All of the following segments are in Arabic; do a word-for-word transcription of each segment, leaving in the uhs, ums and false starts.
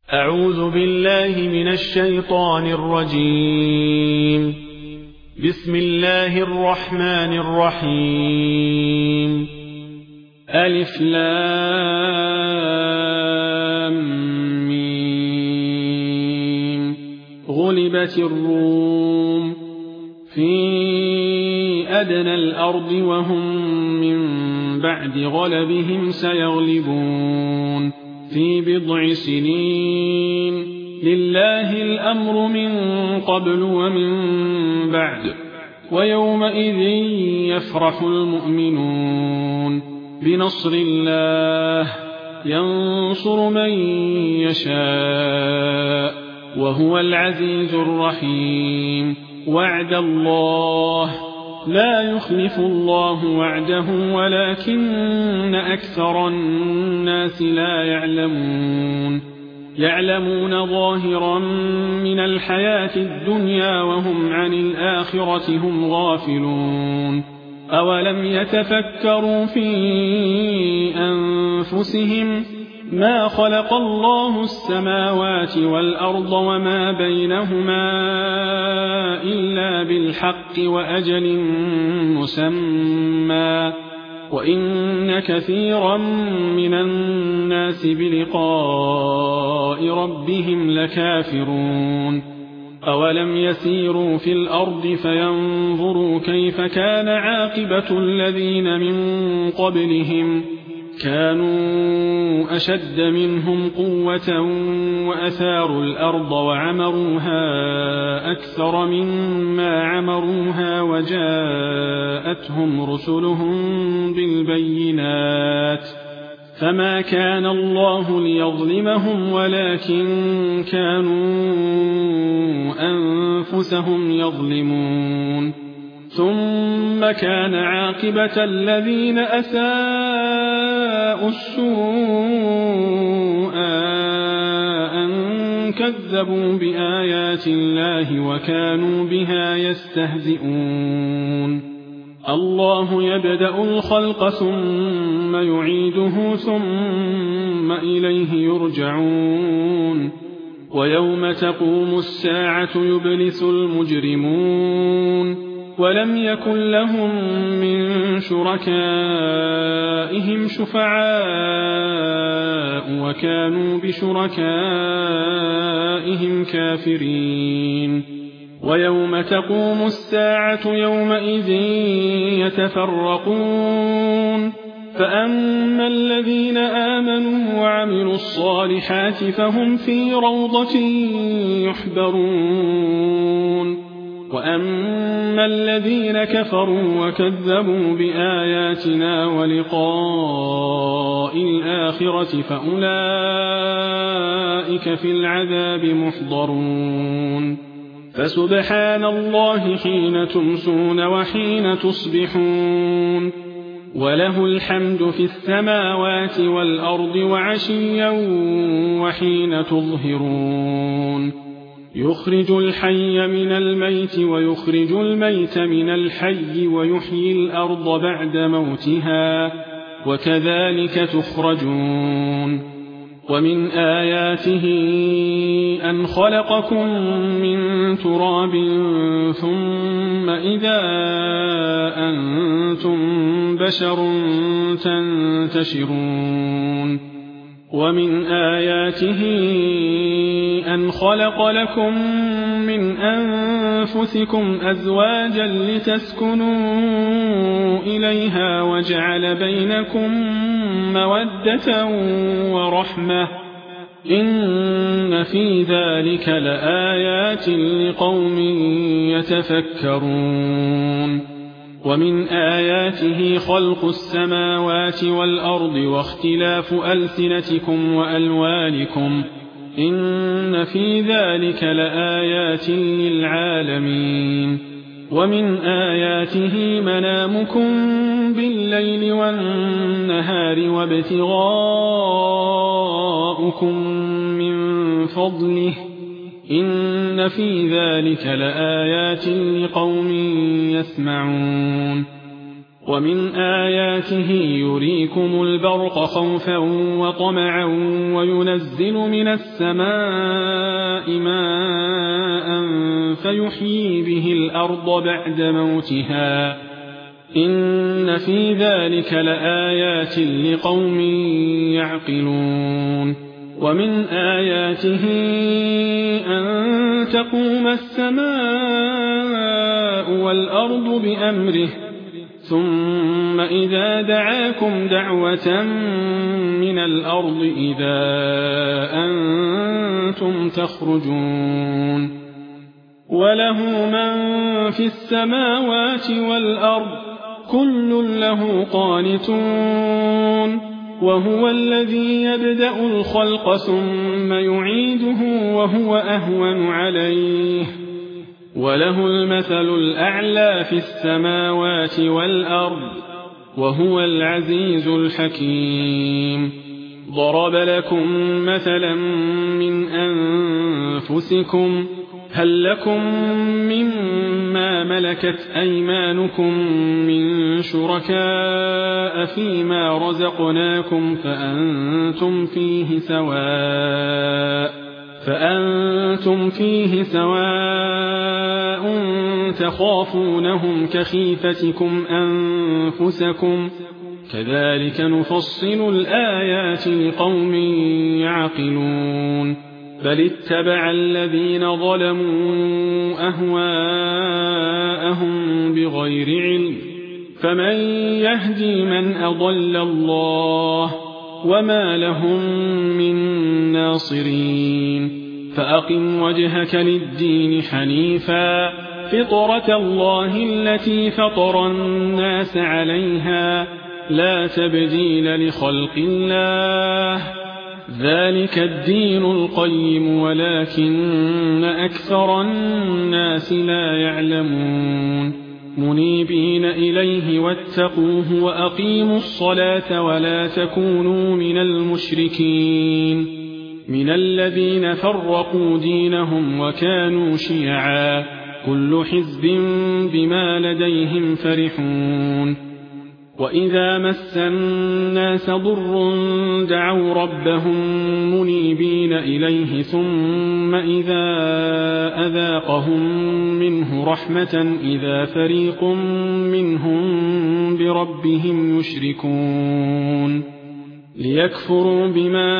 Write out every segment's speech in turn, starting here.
أعوذ بالله من الشيطان الرجيم. بسم الله الرحمن الرحيم. ألف لام ميم. غلبت الروم في أدنى الأرض وهم من بعد غلبهم سيغلبون في بضع سنين. لله الأمر من قبل ومن بعد ويومئذ يفرح المؤمنون بنصر الله ينصر من يشاء وهو العزيز الرحيم. وعد الله لا يخلف الله وعده ولكن أكثر الناس لا يعلمون. يعلمون ظاهرا من الحياة الدنيا وهم عن الآخرة هم غافلون. أولم يتفكروا في أنفسهم ما خلق الله السماوات والأرض وما بينهما إلا بالحق وأجل مسمى وإن كثيرا من الناس بلقاء ربهم لكافرون. أولم يسيروا في الأرض فينظروا كيف كان عاقبة الذين من قبلهم كانوا أشد منهم قوة وأثاروا الأرض وعمروها أكثر مما عمروها وجاءتهم رسلهم بالبينات فما كان الله ليظلمهم ولكن كانوا أنفسهم يظلمون. ثم كان عاقبة الذين أساءوا السوء أن كذبوا بآيات الله وكانوا بها يستهزئون. الله يبدأ الخلق ثم يعيده ثم إليه يرجعون. ويوم تقوم الساعة يبلس المجرمون ولم يكن لهم من شركائهم شفعاء وكانوا بشركائهم كافرين. ويوم تقوم الساعة يومئذ يتفرقون فأما الذين آمنوا وعملوا الصالحات فهم في روضة يحبرون وأما الذين كفروا وكذبوا بآياتنا ولقاء الآخرة فأولئك في العذاب محضرون. فسبحان الله حين تمسون وحين تصبحون وله الحمد في السماوات والأرض وعشيا وحين تظهرون. يخرج الحي من الميت ويخرج الميت من الحي ويحيي الأرض بعد موتها وكذلك تخرجون. ومن آياته أن خلقكم من تراب ثم إذا أنتم بشر تنتشرون. ومن آياته أن خلق لكم من أنفسكم أزواجا لتسكنوا إليها وجعل بينكم مودة ورحمة إن في ذلك لآيات لقوم يتفكرون. ومن آياته خلق السماوات والأرض واختلاف ألسنتكم وألوانكم إن في ذلك لآيات للعالمين. ومن آياته منامكم بالليل والنهار وابتغاؤكم من فضله إن في ذلك لآيات لقوم يسمعون. ومن آياته يريكم البرق خوفا وطمعا وينزل من السماء ماء فيحيي به الأرض بعد موتها إن في ذلك لآيات لقوم يعقلون ومن آياته أن تقوم السماء والأرض بأمره ثم إذا دعاكم دعوة من الأرض إذا أنتم تخرجون وله من في السماوات والأرض كل له قانتون وهو الذي يبدأ الخلق ثم يعيده وهو أهون عليه وله المثل الأعلى في السماوات والأرض وهو العزيز الحكيم ضرب لكم مثلا من أنفسكم هل لكم مما ملكت أيمانكم من شركاء فيما رزقناكم فأنتم فيه سواء فأنتم فيه سواء تخافونهم كخيفتكم أنفسكم كذلك نفصل الآيات لقوم يعقلون بل اتبع الذين ظلموا أهواءهم بغير علم فمن يهدي من أضل الله وما لهم من ناصرين فأقم وجهك للدين حنيفا فطرة الله التي فطر الناس عليها لا تبديل لخلق الله ذلك الدين القيم ولكن أكثر الناس لا يعلمون منيبين إليه واتقوه وأقيموا الصلاة ولا تكونوا من المشركين من الذين فرقوا دينهم وكانوا شيعا كل حزب بما لديهم فرحون وإذا مس الناس ضر دعوا ربهم منيبين إليه ثم إذا أذاقهم منه رحمة إذا فريق منهم بربهم يشركون ليكفروا بما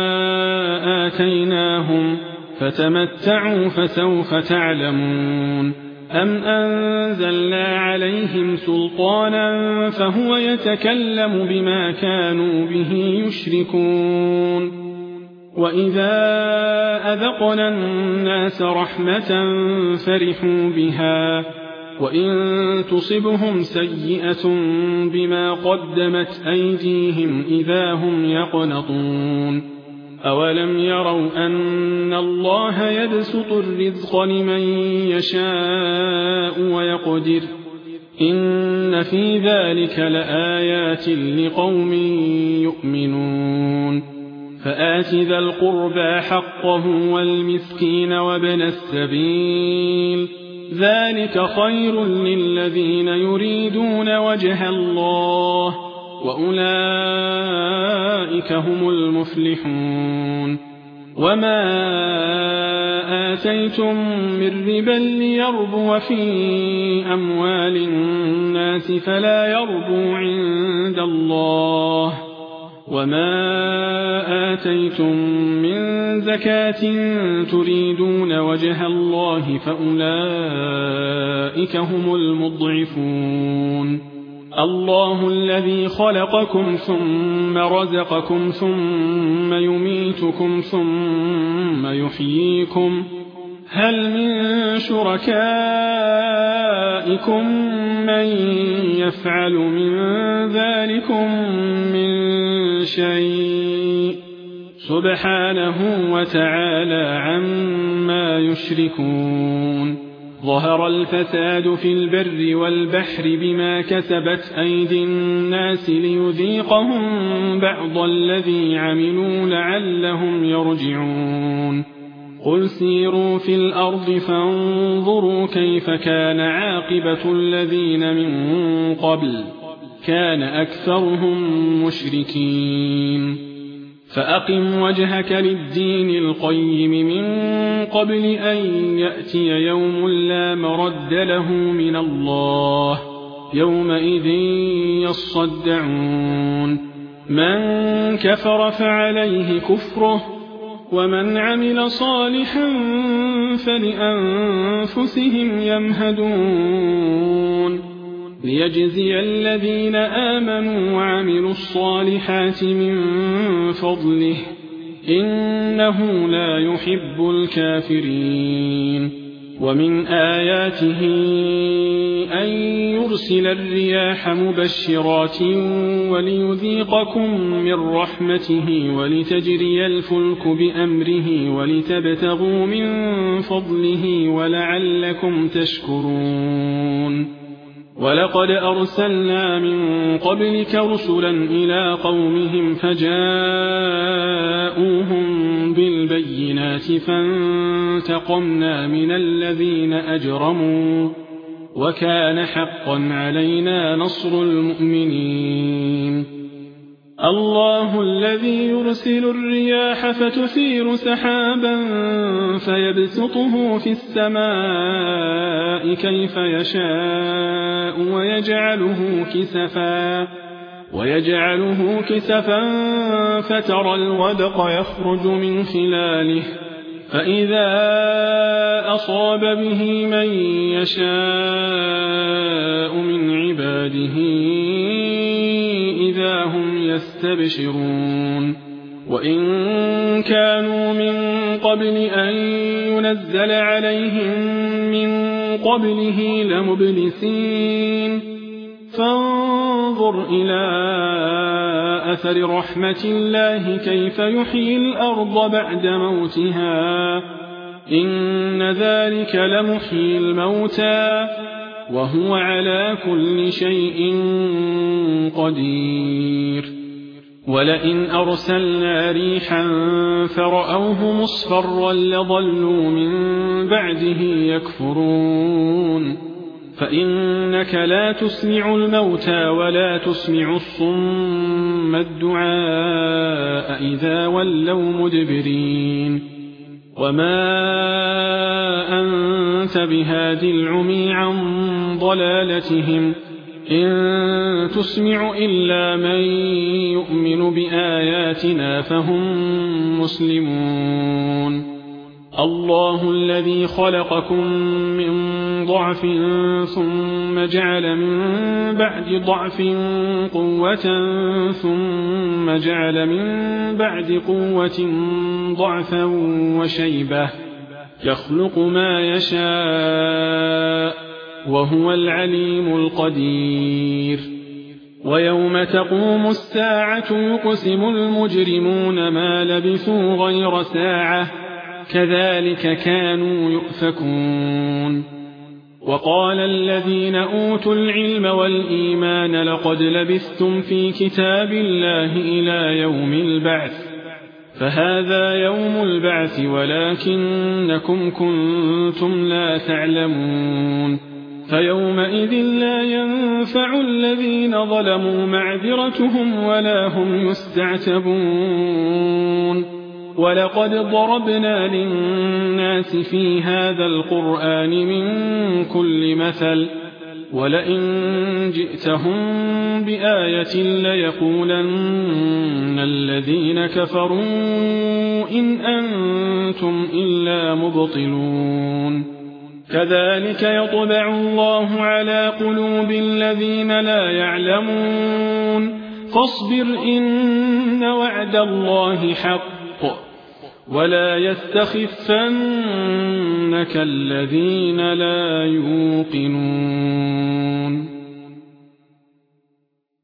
آتيناهم فتمتعوا فسوف تعلمون أم أنزلنا عليهم سلطانا فهو يتكلم بما كانوا به يشركون وإذا أذقنا الناس رحمة فرحوا بها وإن تصبهم سيئة بما قدمت أيديهم إذا هم يقنطون أولم يروا أن الله يبسط الرزق لمن يشاء ويقدر إن في ذلك لآيات لقوم يؤمنون فآت ذا القربى حقه والمسكين وابن السبيل ذلك خير للذين يريدون وجه الله وأولئك هم المفلحون وما آتيتم من ربا ليربو في أموال الناس فلا يربو عند الله وما آتيتم من زكاة تريدون وجه الله فأولئك هم المضعفون الله الذي خلقكم ثم رزقكم ثم يميتكم ثم يحييكم هل من شركائكم من يفعل من ذلكم من شيء سبحانه وتعالى عما يشركون ظهر الفساد في البر والبحر بما كسبت أيدي الناس ليذيقهم بعض الذي عملوا لعلهم يرجعون قل سيروا في الأرض فانظروا كيف كان عاقبة الذين من قبل كان أكثرهم مشركين فأقم وجهك للدين القيم من قبل أن يأتي يوم لا مرد له من الله يومئذ يصدعون من كفر فعليه كفره ومن عمل صالحا فلأنفسهم يمهدون ليجزي الذين آمنوا وعملوا الصالحات من فضله إنه لا يحب الكافرين ومن آياته أن يرسل الرياح مبشرات وليذيقكم من رحمته ولتجري الفلك بأمره ولتبتغوا من فضله ولعلكم تشكرون ولقد أرسلنا من قبلك رسلا إلى قومهم فجاءوهم بالبينات فانتقمنا من الذين أجرموا وكان حقا علينا نصر المؤمنين الله الذي يرسل الرياح فتثير سحابا فيبسطه في السماء كيف يشاء ويجعله كسفا ويجعله كسفا فترى الودق يخرج من خلاله فإذا أصاب به من يشاء من عباده إذا هم يستبشرون وإن كانوا من قبل أن ينزل عليهم من قبله لمبلسين فانظر إلى أثر رحمة الله كيف يحيي الأرض بعد موتها إن ذلك لمحيي الموتى وهو على كل شيء قدير ولئن أرسلنا ريحا فرأوه مصفرا لظلوا من بعده يكفرون فإنك لا تسمع الموتى ولا تسمع الصم الدعاء إذا ولوا مدبرين وما أنت بهاد العمي عن ضلالتهم إن تسمع إلا من يؤمن بآياتنا فهم مسلمون الله الذي خلقكم من ضعف ثم جعل من بعد ضعف قوة ثم جعل من بعد قوة ضعفا وشيبة يخلق ما يشاء وهو العليم القدير ويوم تقوم الساعة يقسم المجرمون ما لبثوا غير ساعة كذلك كانوا يؤفكون وقال الذين أوتوا العلم والإيمان لقد لبثتم في كتاب الله إلى يوم البعث فهذا يوم البعث ولكنكم كنتم لا تعلمون فيومئذ لا ينفع الذين ظلموا معذرتهم ولا هم يستعتبون ولقد ضربنا للناس في هذا القرآن من كل مثل ولئن جئتهم بآية ليقولن الذين كفروا إن أنتم إلا مبطلون كذلك يطبع الله على قلوب الذين لا يعلمون فاصبر إن وعد الله حق ولا يستخفنك الذين لا يوقنون